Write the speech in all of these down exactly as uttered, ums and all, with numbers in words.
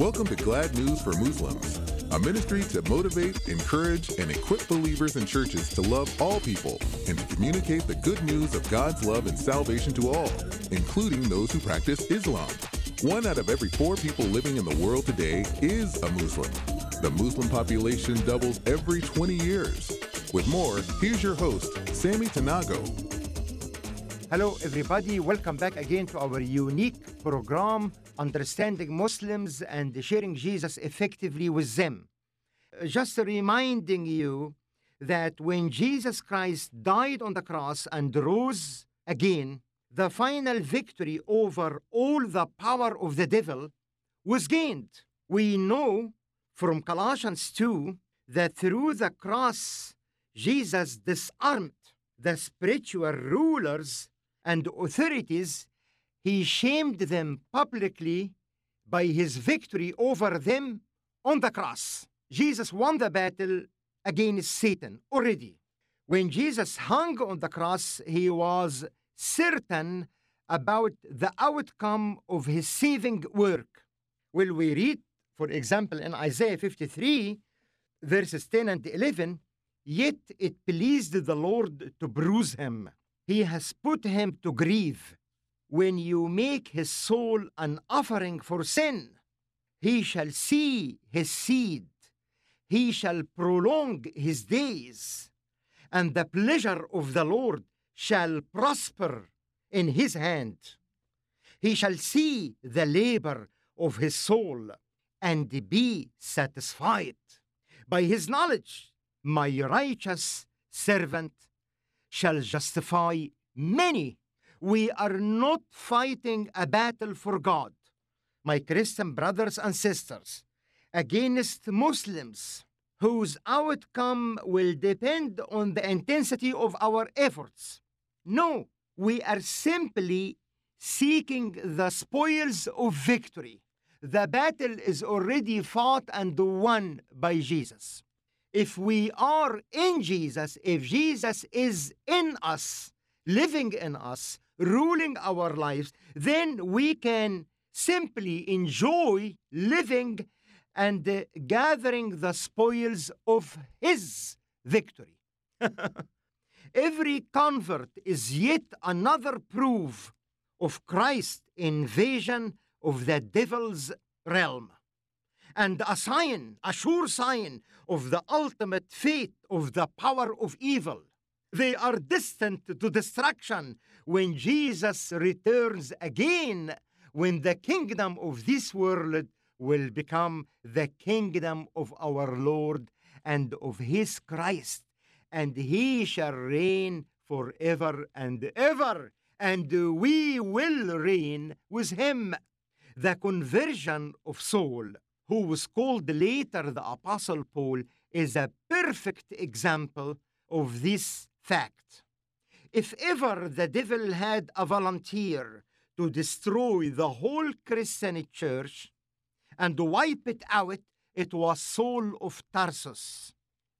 Welcome to Glad News for Muslims, a ministry to motivate, encourage, and equip believers in churches to love all people and to communicate the good news of God's love and salvation to all, including those who practice Islam. One out of every four people living in the world today is a Muslim. The Muslim population doubles every twenty years. With more, here's your host, Sammy Tanago. Hello, everybody. Welcome back again to our unique program, Understanding Muslims and Sharing Jesus Effectively with Them. Just reminding you that when Jesus Christ died on the cross and rose again, the final victory over all the power of the devil was gained. We know from Colossians two that through the cross, Jesus disarmed the spiritual rulers and authorities. He shamed them publicly by his victory over them on the cross. Jesus won the battle against Satan already. When Jesus hung on the cross, he was certain about the outcome of his saving work. Will we read, for example, in Isaiah fifty-three, verses ten and eleven, "Yet it pleased the Lord to bruise him. He has put him to grief. When you make his soul an offering for sin, he shall see his seed. He shall prolong his days, and the pleasure of the Lord shall prosper in his hand. He shall see the labor of his soul and be satisfied. By his knowledge, my righteous servant shall justify many." We are not fighting a battle for God, my Christian brothers and sisters, against Muslims whose outcome will depend on the intensity of our efforts. No, we are simply seeking the spoils of victory. The battle is already fought and won by Jesus. If we are in Jesus, if Jesus is in us, living in us, ruling our lives, then we can simply enjoy living and uh, gathering the spoils of his victory. Every convert is yet another proof of Christ's invasion of the devil's realm, and a sign, a sure sign of the ultimate fate of the power of evil. They are destined to destruction when Jesus returns again, when the kingdom of this world will become the kingdom of our Lord and of his Christ, and he shall reign forever and ever, and we will reign with him. The conversion of Saul, who was called later the Apostle Paul, is a perfect example of this fact. If ever the devil had a volunteer to destroy the whole Christian church and wipe it out, it was Saul of Tarsus.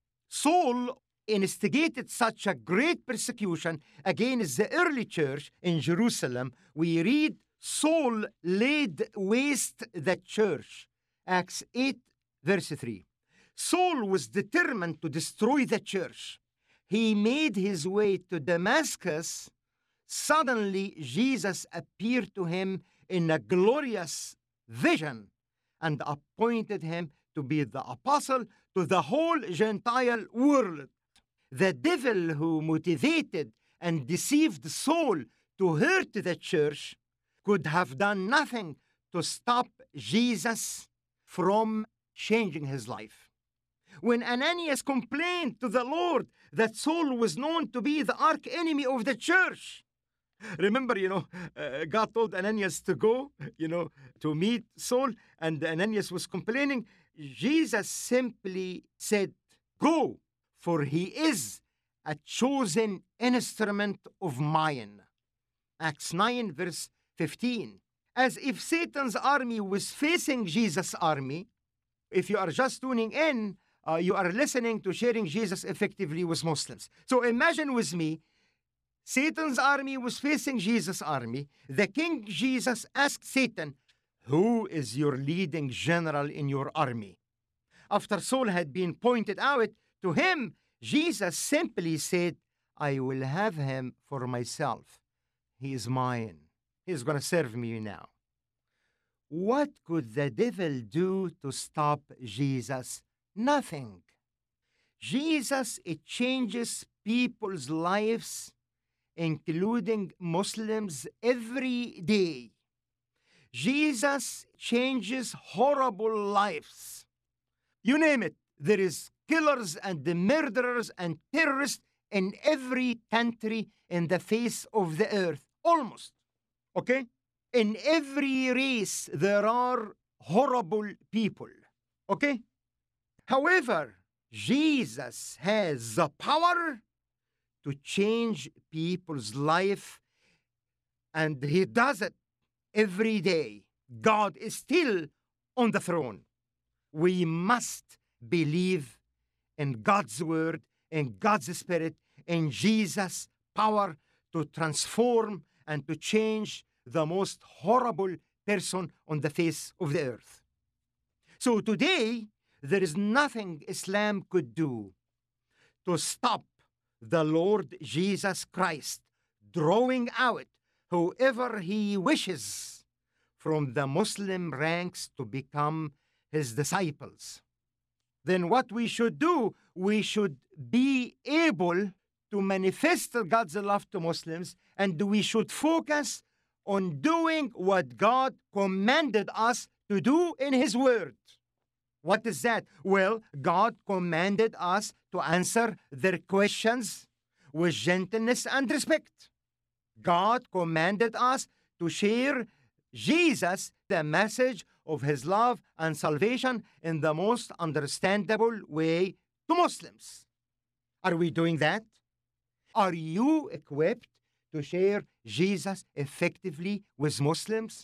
Saul instigated such a great persecution against the early church in Jerusalem. We read, Saul laid waste the church. Acts eight, verse three. Saul was determined to destroy the church. He made his way to Damascus. Suddenly, Jesus appeared to him in a glorious vision and appointed him to be the apostle to the whole Gentile world. The devil who motivated and deceived Saul to hurt the church could have done nothing to stop Jesus from changing his life. When Ananias complained to the Lord that Saul was known to be the arch enemy of the church, remember, you know, uh, God told Ananias to go, you know, to meet Saul, and Ananias was complaining. Jesus simply said, "Go, for he is a chosen instrument of mine." Acts nine, verse fifteen. As if Satan's army was facing Jesus' army. If you are just tuning in, uh, you are listening to Sharing Jesus Effectively with Muslims. So imagine with me, Satan's army was facing Jesus' army. The King Jesus asked Satan, Who is your leading general in your army? After Saul had been pointed out to him, Jesus simply said, I will have him for myself. He is mine. He's going to serve me now. What could the devil do to stop Jesus? Nothing. Jesus, it changes people's lives, including Muslims, every day. Jesus changes horrible lives. You name it, there is killers and the murderers and terrorists in every country in the face of the earth, almost. Okay? In every race, there are horrible people. Okay? However, Jesus has the power to change people's life, and he does it every day. God is still on the throne. We must believe in God's word, in God's spirit, in Jesus' power to transform and to change the most horrible person on the face of the earth. So today, there is nothing Islam could do to stop the Lord Jesus Christ drawing out whoever he wishes from the Muslim ranks to become his disciples. Then what we should do, we should be able to manifest God's love to Muslims, and we should focus on doing what God commanded us to do in his word. What is that? Well, God commanded us to answer their questions with gentleness and respect. God commanded us to share Jesus, the message of his love and salvation, in the most understandable way to Muslims. Are we doing that? Are you equipped to share Jesus effectively with Muslims?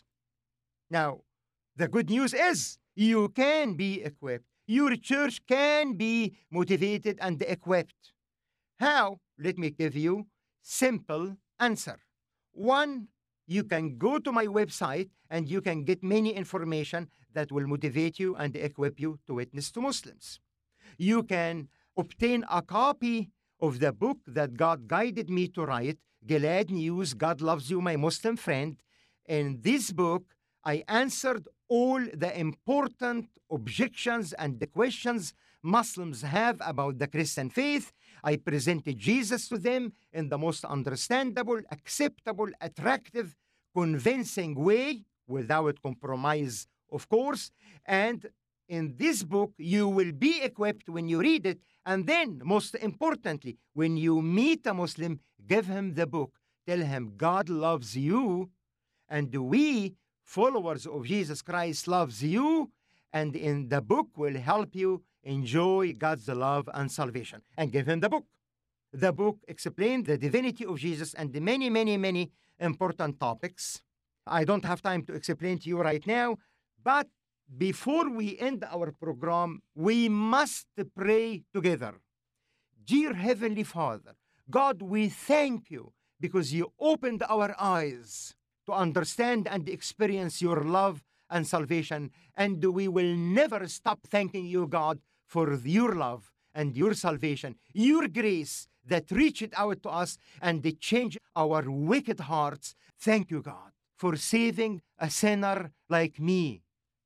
Now, the good news is you can be equipped. Your church can be motivated and equipped. How? Let me give you simple answer. One, you can go to my website and you can get many information that will motivate you and equip you to witness to Muslims. You can obtain a copy of the book that God guided me to write, Glad News, God Loves You, My Muslim Friend. In this book, I answered all the important objections and the questions Muslims have about the Christian faith. I presented Jesus to them in the most understandable, acceptable, attractive, convincing way, without compromise, of course. And in this book, you will be equipped when you read it. And then, most importantly, when you meet a Muslim, give him the book. Tell him God loves you, and we, followers of Jesus Christ, loves you. And in the book will help you enjoy God's love and salvation. And give him the book. The book explains the divinity of Jesus and the many, many, many important topics. I don't have time to explain to you right now, but before we end our program, we must pray together. Dear Heavenly Father, God, we thank you because you opened our eyes to understand and experience your love and salvation, and we will never stop thanking you, God, for your love and your salvation, your grace that reached out to us and they changed our wicked hearts. Thank you, God, for saving a sinner like me.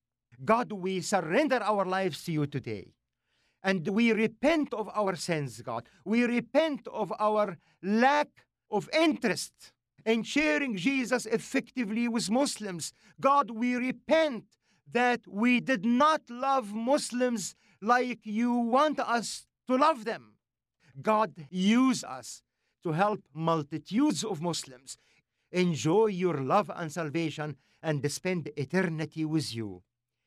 God, we surrender our lives to you today. And we repent of our sins, God. We repent of our lack of interest in sharing Jesus effectively with Muslims. God, we repent that we did not love Muslims like you want us to love them. God, use us to help multitudes of Muslims enjoy your love and salvation and spend eternity with you.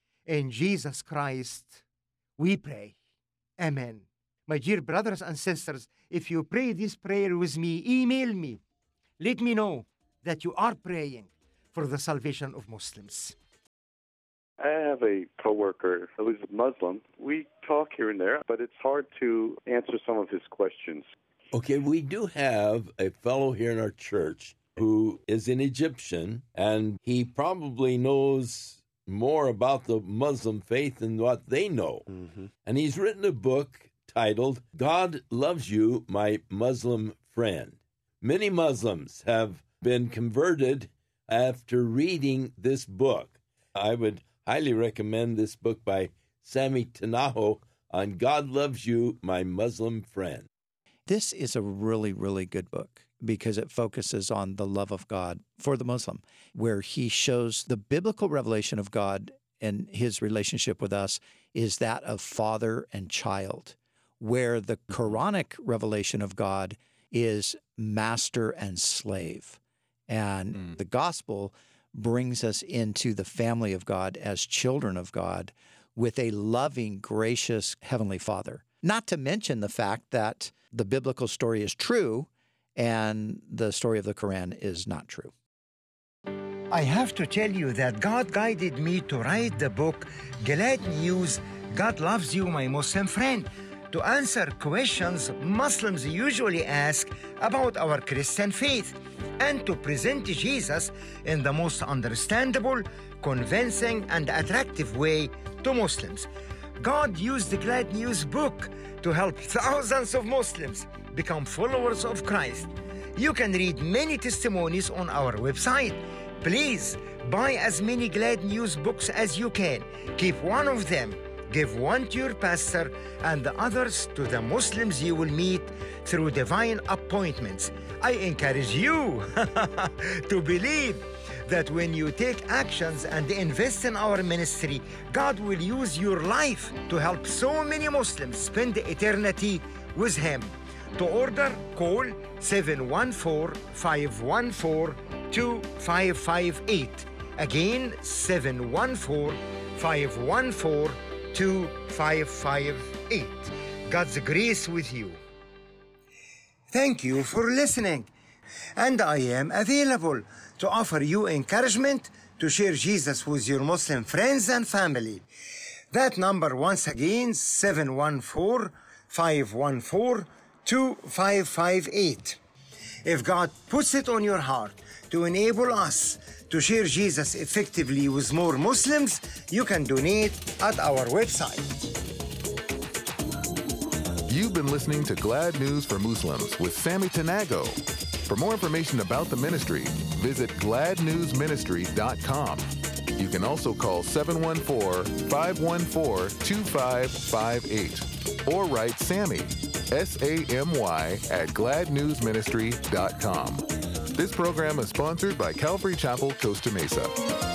In Jesus Christ, we pray. Amen. My dear brothers and sisters, if you pray this prayer with me, email me. Let me know that you are praying for the salvation of Muslims. I have a coworker who's Muslim. We talk here and there, but it's hard to answer some of his questions. Okay, we do have a fellow here in our church who is an Egyptian, and he probably knows more about the Muslim faith than what they know. Mm-hmm. And he's written a book titled, God Loves You, My Muslim Friend. Many Muslims have been converted after reading this book. I would highly recommend this book by Sammy Tanaho on God Loves You, My Muslim Friend. This is a really, really good book because it focuses on the love of God for the Muslim, where he shows the biblical revelation of God and his relationship with us is that of father and child, where the Quranic revelation of God is master and slave. And mm. the gospel brings us into the family of God as children of God with a loving, gracious Heavenly Father. Not to mention the fact that the biblical story is true and the story of the Quran is not true. I have to tell you that God guided me to write the book, Glad News, God Loves You, My Muslim Friend, to answer questions Muslims usually ask about our Christian faith and to present Jesus in the most understandable, convincing, and attractive way to Muslims. God used the Glad News book to help thousands of Muslims become followers of Christ. You can read many testimonies on our website. Please buy as many Glad News books as you can. Keep one of them. Give one to your pastor and the others to the Muslims you will meet through divine appointments. I encourage you to believe that when you take actions and invest in our ministry, God will use your life to help so many Muslims spend eternity with Him. To order, call seven one four, five one four, two five five eight. Again, seven one four, five one four, two five five eight. God's grace with you. Thank you for listening. And I am available to offer you encouragement to share Jesus with your Muslim friends and family. That number once again, seven one four, five one four, two five five eight. If God puts it on your heart to enable us to share Jesus effectively with more Muslims, you can donate at our website. You've been listening to Glad News for Muslims with Sammy Tanago. For more information about the ministry, visit glad news ministry dot com. You can also call seven one four, five one four, two five five eight or write Sammy, S A M Y, at glad news ministry dot com. This program is sponsored by Calvary Chapel, Costa Mesa.